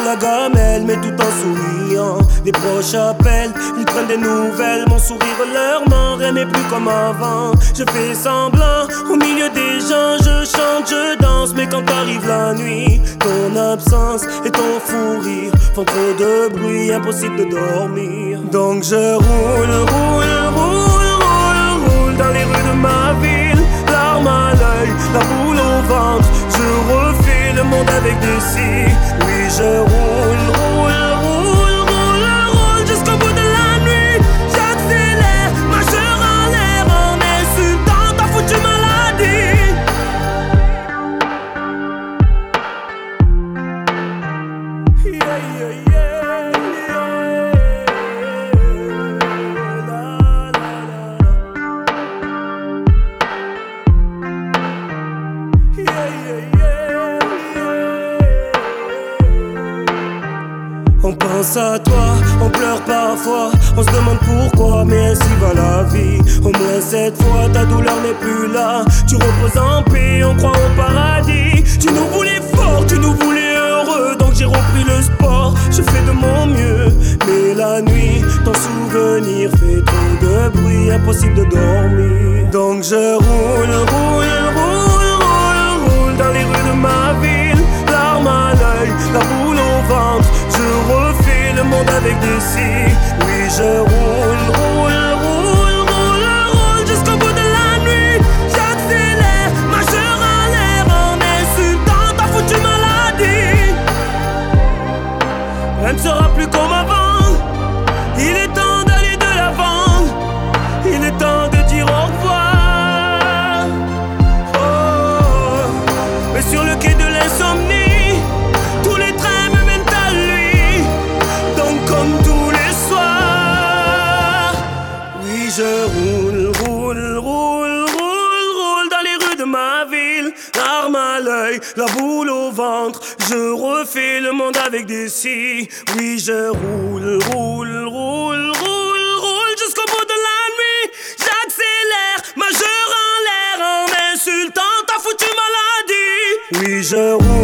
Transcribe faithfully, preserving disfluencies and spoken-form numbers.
la gamelle, mais tout en souriant. Les proches appellent, ils prennent des nouvelles. Mon sourire leur ment, rien n'est plus comme avant. Je fais semblant, au milieu des gens, je chante, je danse. Mais quand arrive la nuit, ton absence et ton fou rire font trop de bruit, impossible de dormir. Donc je roule, roule, roule, roule, roule dans les rues de ma ville. Larmes à l'œil, la boule au ventre. Je refais le monde avec des si. Oui, je roule, roule, roule, roule, roule jusqu'au bout de la nuit. J'accélère, majeur en l'air, en insultant ta foutue maladie. Yeah, yeah, yeah, yeah. La, la, la. Yeah, yeah, yeah, yeah. On pense à toi, on pleure parfois, on se demande pourquoi, mais ainsi va la vie. Au moins cette fois, ta douleur n'est plus là. Tu reposes en paix, on croit au paradis. Tu nous voulais fort, tu nous voulais heureux, donc j'ai repris le sport. Je fais de mon mieux, mais la nuit, ton souvenir fait trop de bruit, impossible de dormir. Donc je roule, roule, roule, roule, roule dans les rues de ma ville. Larmes à l'œil, la boule au ventre. Je refais le monde avec des si. Oui, je roule, roule, roule, roule, roule jusqu'au bout de la nuit. J'accélère, majeur en l'air, en insultant ta foutue maladie. Rien ne sera plus comme avant. Il est temps d'aller de l'avant. Il est temps de dire au revoir. Oh, mais sur le quai de l'insomnie, tous les trains me mènent à lui. Donc comme tous les soirs, oui je roule, roule, roule, roule, roule dans les rues de ma ville. Larmes à l'œil, la boule au ventre. Je refais le monde avec des si. Oui je roule, roule, roule, roule, roule jusqu'au bout de la nuit. J'accélère, majeur en l'air, en insultant ta foutue maladie. Oui je roule.